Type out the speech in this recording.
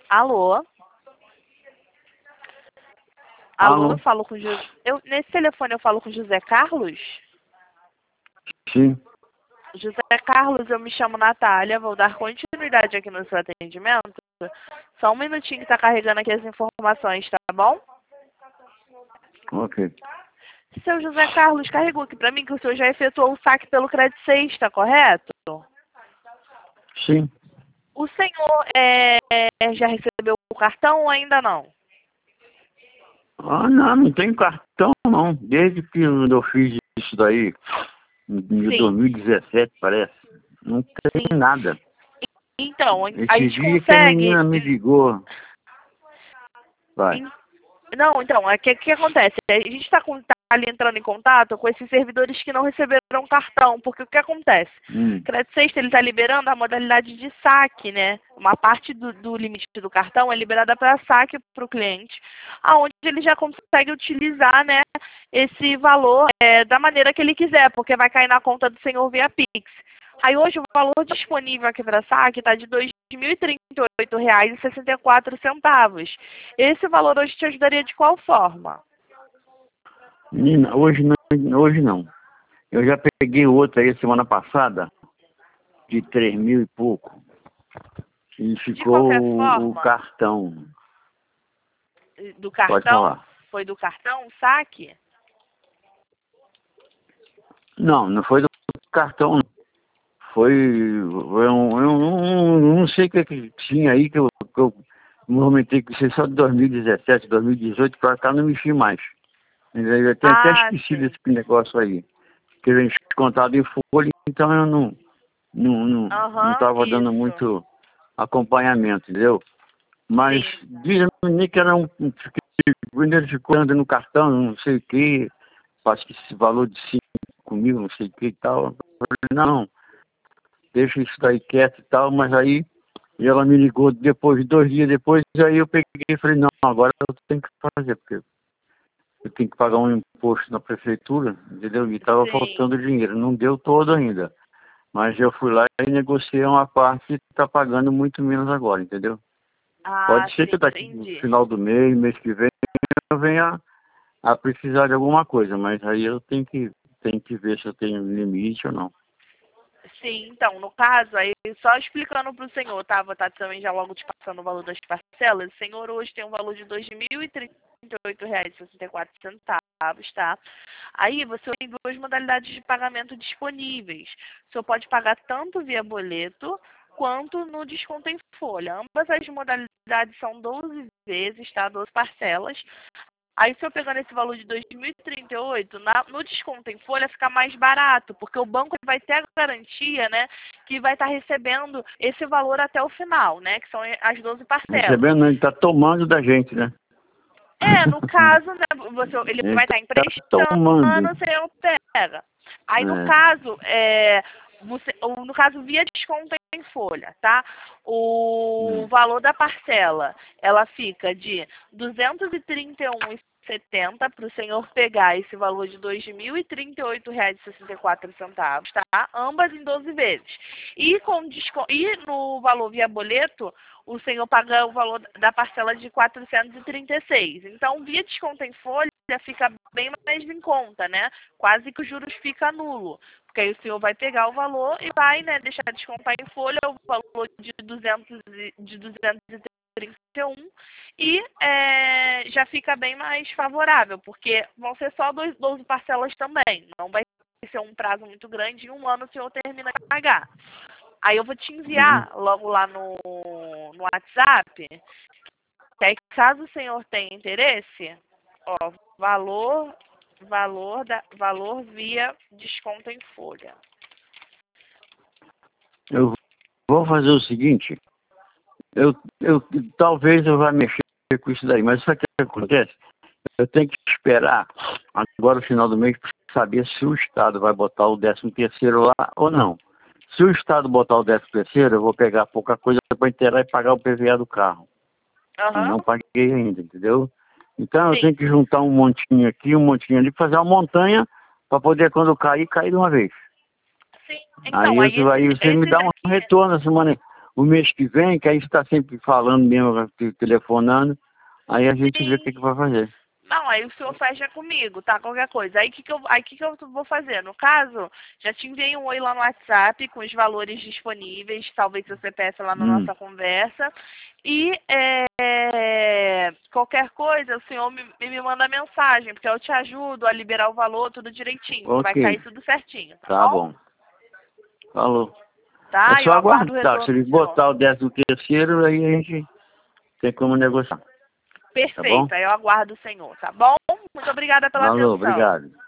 Alô? Alô, eu Alô? falo com José. Nesse telefone eu falo com José Carlos? Sim. José Carlos, eu me chamo Natália, vou dar continuidade aqui no seu atendimento. Só um minutinho que tá carregando aqui as informações, tá bom? Ok. Seu José Carlos, carregou aqui pra mim que o senhor já efetuou o saque pelo Credit 6, tá correto? Sim. O senhor já recebeu o cartão ou ainda não? Ah, não tem cartão, não. Desde que eu fiz isso daí, em Sim, 2017, parece. Não tem sim. nada. Então, a Esse gente dia que a consegue. menina me ligou. Vai. Não, então, o que acontece? A gente está ali entrando em contato com esses servidores que não receberam cartão, porque o que acontece? O Hum. Credit Sexta, ele está liberando a modalidade de saque, né? Uma parte do limite do cartão é liberada para saque para o cliente, aonde ele já consegue utilizar, né, esse valor da maneira que ele quiser, porque vai cair na conta do senhor via Pix. Aí hoje o valor disponível aqui para saque está de R$ 2.038,64. Esse valor hoje te ajudaria de qual forma? Menina, hoje não. Eu já peguei outro aí semana passada, de 3.000 e pouco. E De qualquer ficou o forma, cartão. do Pode cartão, falar. foi do cartão, saque? Não foi do cartão, não. Eu não sei o que tinha aí que eu movimentei com você só de 2017, 2018 para cá não mexi mais. Eu tenho até Ah, esquecido sim. esse negócio aí. Que vem descontado em folha, então eu não Aham, estava dando isso. muito acompanhamento, entendeu? Mas Sim. diz a menina que era ele ficou dando no cartão, não sei o que, acho que esse valor de 5.000, não sei o que e tal. Eu falei, não, deixa isso daí quieto e tal, mas aí ela me ligou depois, 2 dias depois, e aí eu peguei e falei, não, agora eu tenho que fazer, porque eu tenho que pagar um imposto na prefeitura, entendeu? E estava Sim. faltando dinheiro, não deu todo ainda. Mas eu fui lá e negociei uma parte e está pagando muito menos agora, entendeu? Ah, Pode ser sim, que daqui no entendi. final do mês que vem, eu venha a precisar de alguma coisa, mas aí eu tenho que ver se eu tenho limite ou não. Sim, então, no caso, aí só explicando para o senhor, tá? Vou estar também já logo te passando o valor das parcelas. O senhor hoje tem um valor de R$ 2.038,64, tá? Aí você tem duas modalidades de pagamento disponíveis. O senhor pode pagar tanto via boleto quanto no desconto em folha. Ambas as modalidades são 12 vezes, tá? 12 parcelas. Aí, se eu pegando esse valor de 2.038, no desconto em folha fica mais barato, porque o banco vai ter a garantia, né, que vai estar recebendo esse valor até o final, né, que são as 12 parcelas. Recebendo, ele está tomando da gente, né? No caso, né, ele Ele vai estar está emprestando, tomando. o senhor pega. Aí, no É. caso, no caso, via desconto em folha, tá? O Hum. valor da parcela, ela fica de R$ 231,70 para o senhor pegar esse valor de R$ 2.038,64, tá? Ambas em 12 vezes. E no valor via boleto, o senhor paga o valor da parcela de 436. Então, via desconto em folha, fica bem mais em conta, né? Quase que os juros fica nulo. Porque aí o senhor vai pegar o valor e vai, né, deixar descontar em folha o valor de 231 e já fica bem mais favorável, porque vão ser só 12 parcelas também. Não vai ser um prazo muito grande, em um ano o senhor termina de pagar. Aí eu vou te Uhum. enviar logo lá no WhatsApp, que aí caso o senhor tenha interesse, ó, valor via desconto em folha. Eu vou fazer o seguinte, eu, eu talvez eu vá mexer com isso daí, mas sabe o que acontece? Eu tenho que esperar agora o final do mês para saber se o Estado vai botar o 13º lá ou não. Se o Estado botar o 13º, eu vou pegar pouca coisa para inteirar e pagar o PVA do carro. E Aham, não paguei ainda, entendeu? Então eu sim, tenho que juntar um montinho aqui, um montinho ali, fazer uma montanha para poder quando cair, cair de uma vez. sim. Aí, Então, aí aí você me esses dá um aqui, retorno essa semana. o mês que vem, que aí está sempre falando mesmo, telefonando, aí a gente vê o que vai fazer. Não, aí o senhor fecha comigo, tá? Qualquer coisa. Aí que eu vou fazer? No caso, já te enviei um oi lá no WhatsApp com os valores disponíveis, talvez você peça lá na nossa conversa. E qualquer coisa, o senhor me manda mensagem, porque eu te ajudo a liberar o valor tudo direitinho. Ok. Vai cair tudo certinho, Tá bom. Falou. Tá? É Eu só aguardo o aguardar. Se retorno ele do senhor. botar o 13º, aí a gente tem como negociar. Perfeito, Tá bom? aí eu aguardo o senhor, tá bom? Muito obrigada pela Falou, atenção. obrigado.